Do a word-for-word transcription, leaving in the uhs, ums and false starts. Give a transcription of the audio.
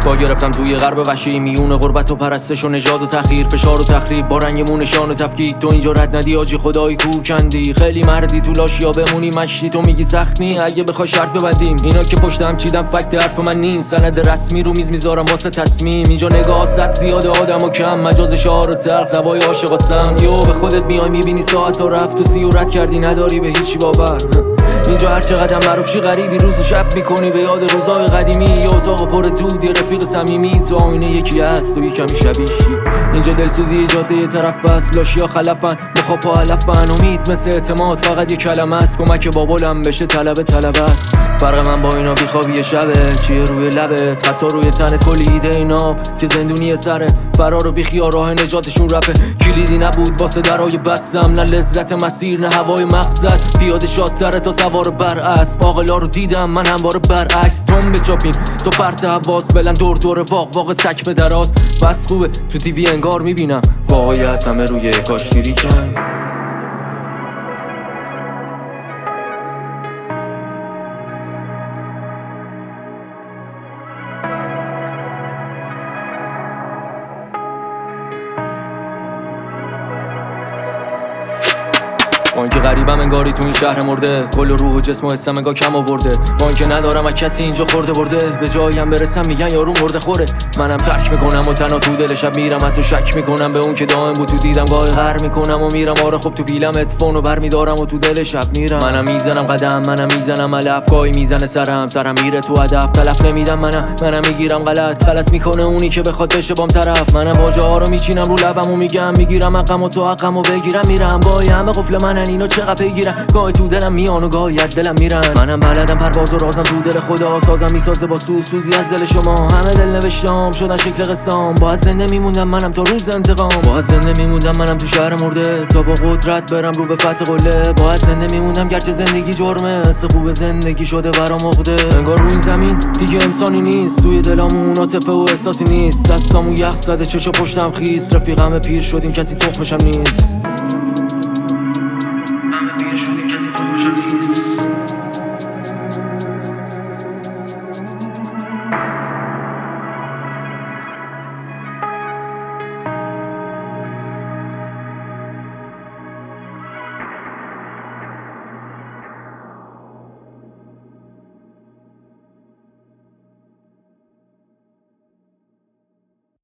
پا گرفتم توی غرب وحشی، میون غربت و پرستش و نژاد و تخییر، فشار و تخریب با رنگمون نشان و تفکیک. تو اینجا رد ندی آجی خدای کو کندی، خیلی مردی تو لاشیا بمونی مشتی. تو میگی سخت نی اگه بخوای شرط ببندیم، اینا که پشتم چیدم فکت حرف من نیست، سند رسمی رو میز میذارم واسه تصمیم. اینجا نگاه صد زیاده آدم و کم، مجاز شعار و تلخ دوای عاشق و سم. یو به خودت میای میبینی ساعت ها رفت و سی و رد کردی نداری به هیچی باور. اینجا هر چقدر معروف شی غریبی، روز و شب میکنی به یاد روزای قدیمی. یه اتاق پر دود، یه رفیق صمیمی، تو آینه یکی هست و یه کمی شبیه‌شی. اینجا دلسوزی یه جاده یه طرف است، لاشیا خلفن مخا پا علفن. امید مثل اعتماد فقط یه کلمه است، کمک بابولم بشه طلب طلب است. فرق من با اینا بیخوابی شبه، چیه روی لبت خطا روی تنت، کلی ایده اینا که زندونی سره. فرار و بیخیال راه نجاتشون رپه، کلیدی نبود واسه درای بستم، نه لذت مسیر نه هوای مغزت. پیاده شادتره تا سوار بر اسب، عاقلا رو دیدم من همواره برعکس. تون بچاپین تو پرت حواس، بلن دور دور واق واق سک به دراز. بس خوبه تو تیوی انگار میبینم واقعیت همه روی کاشتیری کن. با اینکه غریبم انگاری تو این شهر مرده، کل روح و جسم و حسم انگار کم آورده. با اینکه ندارم از کسی اینجا خورده برده، به جاییم برسم میگن یارو مرده خوره. منم ترک میکنم و تنها تو دل شب میرم، حتی شک میکنم به اون که دائم بود تو دیدم. گاهی غر میکنم و میرم آره خب تو پیلم اتفون و برمیدارم و تو دل شب میرم. منم میزنم قدم، منم میزنم علف، گاهی میزنه سرم سرم میره تو هدف. تلف نمیدم منم منم میگیرم غلط غلط میکنه اونی که بخواد بشه بام طرف. منم واژه ها رو میچینم رو لبم و میگم میگیرم حقم و تو حقمو بگیرم میرم. گاهی همه قفل منن اینا چقدر پیگیرن، گاهی تو دلم میان و گاهی از دلم میرن. منم بلدم پرواز و رازم تو دل خدا، سازم میسازه با سوز سوزی از دل شما. همه دل نوشتم شدن شکل قسم، باید زنده میموندم منم تا روز انتقام. باید زنده میموندم منم تو شهر مرده، تا با قدرت برم رو به فتح قله. باید زنده میموندم گرچه زندگی جرمه، حس خوب زندگی شده برام عقده. انگار رو این زمین دیگه انسانی نیست، توی دلامون عاطفه و احساسی نیست. دستامو یخ زده چشا پشتم خیس، رفیقم پیر شدیم کسی تخمشم نیست.